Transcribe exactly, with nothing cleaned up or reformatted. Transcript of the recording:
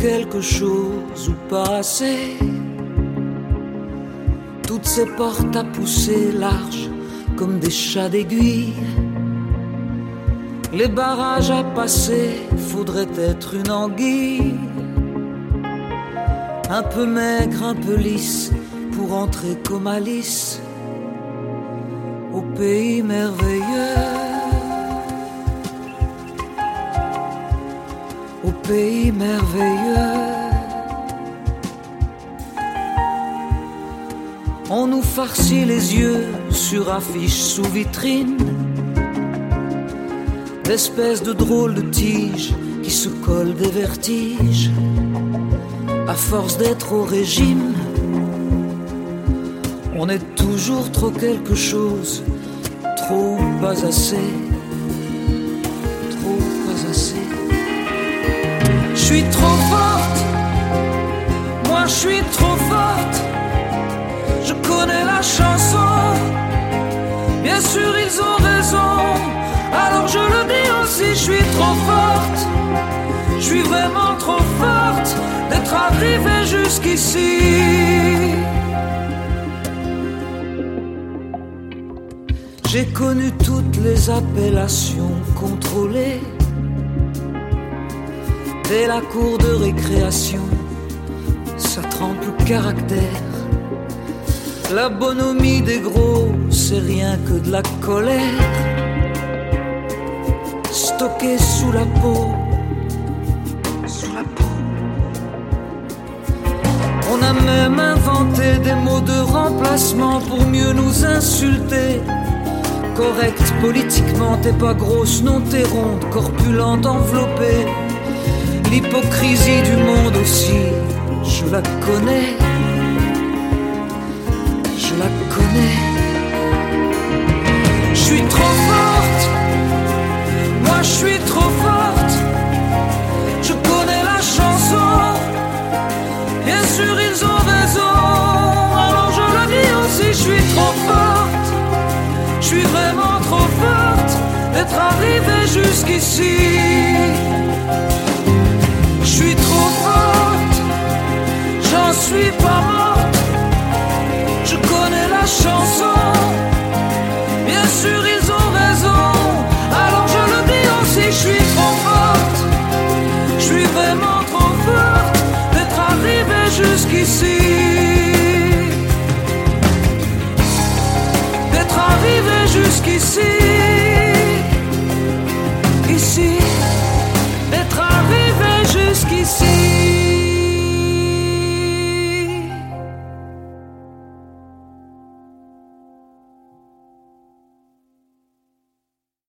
quelque chose ou pas assez. Toutes ces portes à pousser larges comme des chats d'aiguille. Les barrages à passer, faudrait être une anguille. Un peu maigre, un peu lisse, pour entrer comme Alice au pays merveilleux. Au pays merveilleux. On nous farcit les yeux sur affiches sous vitrine, d'espèces de drôles de tiges qui se collent des vertiges. À force d'être au régime, on est toujours trop quelque chose, trop ou pas assez, trop ou pas assez. Je suis trop forte, moi je suis trop forte. Je connais la chanson, bien sûr ils ont raison. Alors je le dis aussi, je suis trop forte. Je suis vraiment trop forte d'être arrivée jusqu'ici. J'ai connu toutes les appellations contrôlées. Dès la cour de récréation, ça trempe le caractère. La bonhomie des gros, c'est rien que de la colère, stockée sous la peau, sous la peau. On a même inventé des mots de remplacement pour mieux nous insulter. Correcte politiquement, t'es pas grosse, non t'es ronde, corpulente, enveloppée. L'hypocrisie du monde aussi, je la connais. Je la connais. Je suis trop forte, moi je suis trop forte. Je connais la chanson, bien sûr ils ont raison. Alors je le dis aussi, je suis trop forte. Je suis vraiment trop forte d'être arrivée jusqu'ici. Je suis trop forte, j'en suis pas morte. Je connais la chanson, bien sûr ils ont raison. Alors je le dis aussi, je suis trop forte. Je suis vraiment trop forte d'être arrivée jusqu'ici.